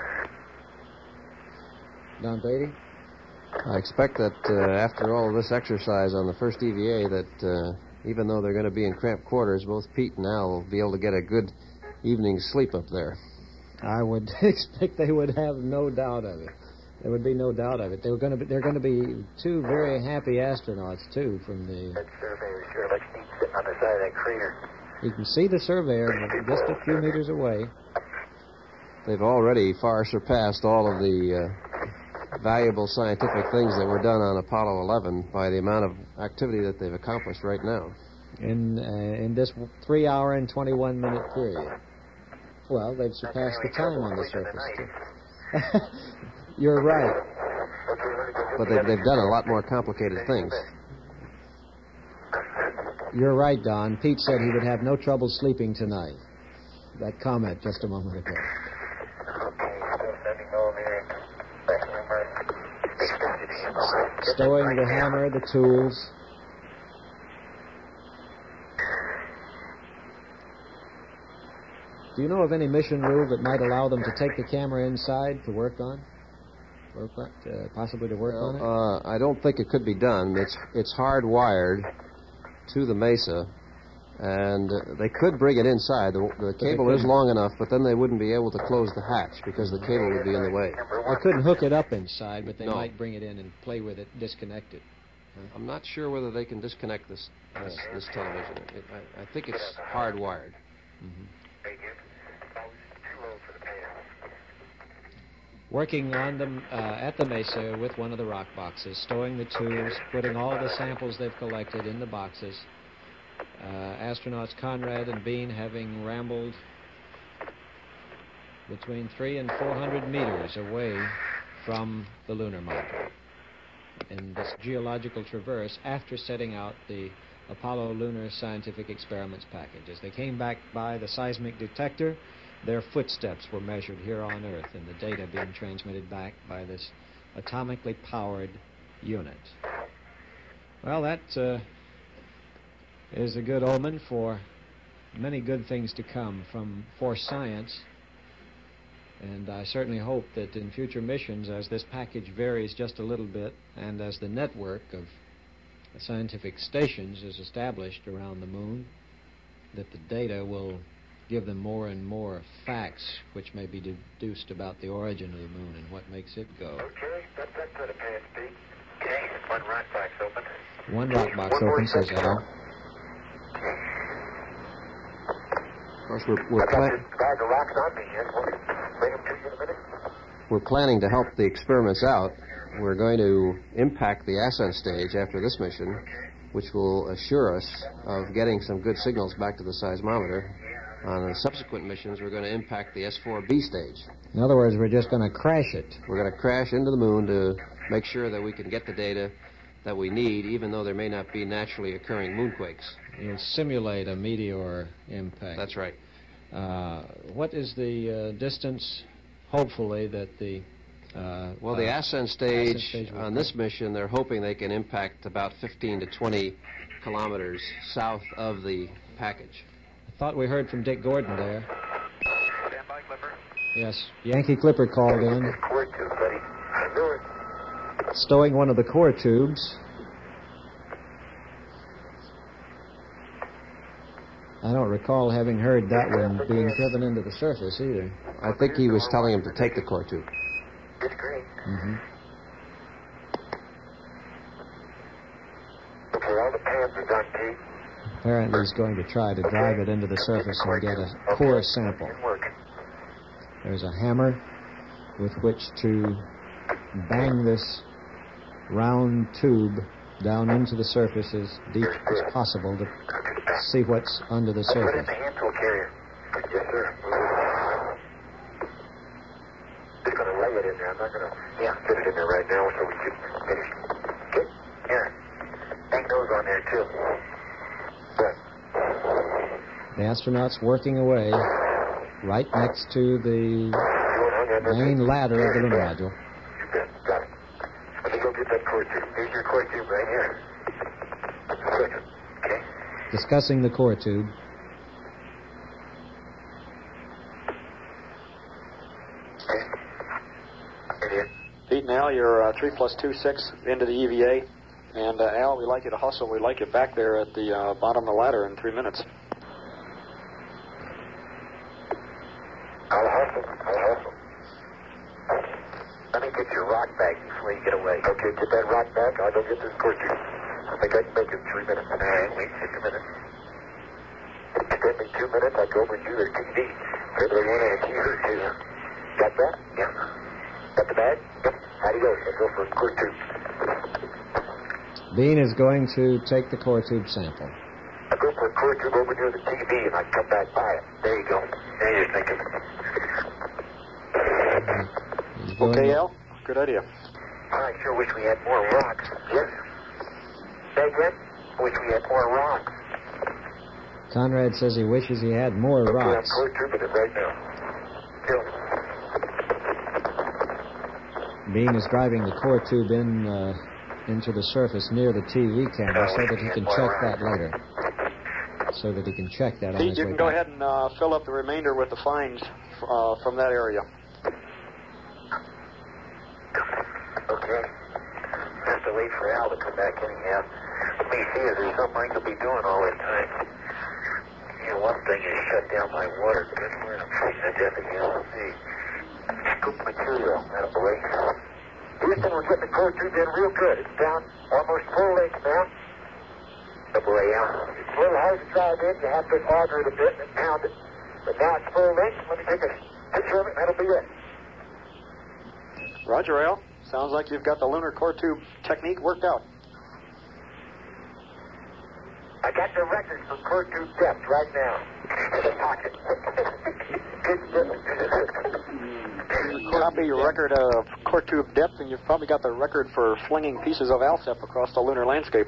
Don Beatty? I expect that uh, after all this exercise on the first E V A that uh, even though they're going to be in cramped quarters, both Pete and Al will be able to get a good evening's sleep up there. I would expect they would have no doubt of it. There would be no doubt of it. They were going to be, they're going to be two very happy astronauts, too, from the... That surveyor sure looks neat sitting on the side of that crater. You can see the surveyor just a few meters away. They've already far surpassed all of the uh, valuable scientific things that were done on Apollo eleven by the amount of activity that they've accomplished right now. In, uh, in this three hour and twenty-one minute period. Well, they've surpassed the time on the surface, too. You're right. But they've, they've done a lot more complicated things. You're right, Don. Pete said he would have no trouble sleeping tonight. That comment just a moment ago. Stowing the hammer, the tools. Do you know of any mission rule that might allow them to take the camera inside to work on? Work on uh, possibly to work well, on it? Uh, I don't think it could be done. It's it's hardwired to the Mesa, and uh, they could bring it inside. The, the cable is long enough, but then they wouldn't be able to close the hatch because the cable would be in the way. They couldn't hook it up inside, but they no. might bring it in and play with it, disconnect it. I'm not sure whether they can disconnect this this, this television. It, I, I think it's hardwired. Mm-hmm. Working on them uh, at the Mesa with one of the rock boxes, stowing the tubes, putting all the samples they've collected in the boxes. Uh, astronauts Conrad and Bean having rambled between three and four hundred meters away from the lunar module in this geological traverse after setting out the Apollo Lunar Scientific Experiments package. As they came back by the seismic detector, their footsteps were measured here on Earth and the data being transmitted back by this atomically powered unit. Well, that uh, is a good omen for many good things to come from for science. And I certainly hope that in future missions, as this package varies just a little bit, and as the network of scientific stations is established around the moon, that the data will give them more and more facts which may be deduced about the origin of the moon and what makes it go. Okay, that's that for the pad speed. Okay, one rock box open. One rock box open, says Al. Of course, we're, we're, I've got pla- this bag of rocks on me here. Want me to bring them to you in a minute? we're planning to help the experiments out. We're going to impact the ascent stage after this mission, which will assure us of getting some good signals back to the seismometer. On the subsequent missions, we're going to impact the S four B stage. In other words, we're just going to crash it. We're going to crash into the moon to make sure that we can get the data that we need, even though there may not be naturally occurring moonquakes. You'll simulate a meteor impact. That's right. Uh, what is the uh, distance, hopefully, that the... Uh, well, the uh, ascent stage, ascent stage on this mission, they're hoping they can impact about fifteen to twenty kilometers south of the package. I thought we heard from Dick Gordon there. Stand by, Clipper. Yes, Yankee Clipper called in. Core tube, buddy. I knew it. Stowing one of the core tubes. I don't recall having heard that one being driven into the surface either. I think he was telling him to take the core tube. It's great. Mm-hmm. Okay, all the pans are done, Pete. Apparently he's going to try to drive it into the surface and get a core sample. Good work. There's a hammer with which to bang this round tube down into the surface as deep as possible to see what's under the Put it in surface. the hand tool carrier. Yes, sir. Just going to lay it in there. I'm not going to, yeah, fit it in there right now so we can finish. Okay, here. Hang those on there, too. Good. The astronauts working away right next to the main ladder of the lunar module. You bet. Got it. Let me go get that core tube. Here's your core tube right here. Second. Okay. Discussing the core tube. Pete and Al, you're uh, three plus two, six into the E V A. And uh, Al, we'd like you to hustle. We'd like you back there at the uh, bottom of the ladder in three minutes. I'll hustle. I'll hustle. Let me get your rock back before you get away. Okay, get that rock back. I'll go get this cord tube. I think I can make it in three minutes. All right, wait just a minute. Give me two minutes. I'll go over and do the T V. Maybe they want to see her, too. Got that? Yeah. Got the bag? Yep. Howdy go. Let's go for a cord tube. Bean is going to take the core tube sample. I go for a cord tube over near the T V, and I come back by it. There you go. Now you're thinking. Okay, Al. Good idea. I sure wish we had more rocks. Yes? Say again? Wish we had more rocks. Conrad says he wishes he had more okay, rocks. I'm cord tubing it right now. Go. Bean is driving the core tube in uh, into the surface near the T V camera so that he can check that later. So that he can check that on Pete, his you way can go back. ahead and uh, fill up the remainder with the fines uh, from that area. Okay. Have to wait for Al to come back anyhow. Let me see if there's something I could be doing all this time. You know, one thing is shut down my water because we're in a freezing to death again. Let's see. Scoop material. That boy. Houston, we're getting the core tube in real good. It's down almost full length now. That boy, Al. It's a little hard to drive in. You have to auger it a bit and pound it. But now it's full length. Let me take a picture of it, and that'll be it. Roger, Al. Sounds like you've got the lunar core tube technique worked out. I got the record for core tube depth right now. In the pocket. Copy your record of core tube depth, and you've probably got the record for flinging pieces of ALSEP across the lunar landscape.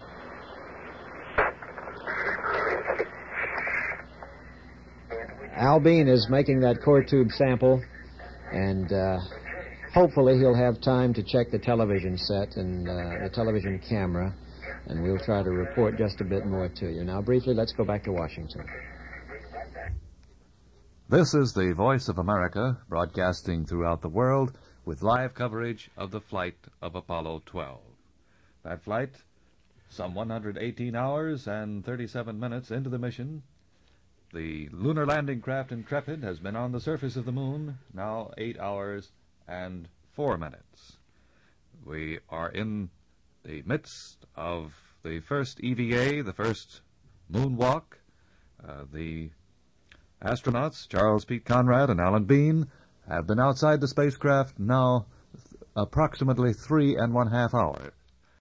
Al Bean is making that core tube sample, and uh, hopefully he'll have time to check the television set and uh, the television camera, and we'll try to report just a bit more to you. Now, briefly, let's go back to Washington. This is the Voice of America, broadcasting throughout the world with live coverage of the flight of Apollo twelve. That flight, some one hundred eighteen hours and thirty-seven minutes into the mission. The lunar landing craft Intrepid has been on the surface of the moon now eight hours and four minutes. We are in the midst of the first E V A, the first moonwalk. Uh, the astronauts, Charles Pete Conrad and Alan Bean, have been outside the spacecraft now approximately three and one half hours.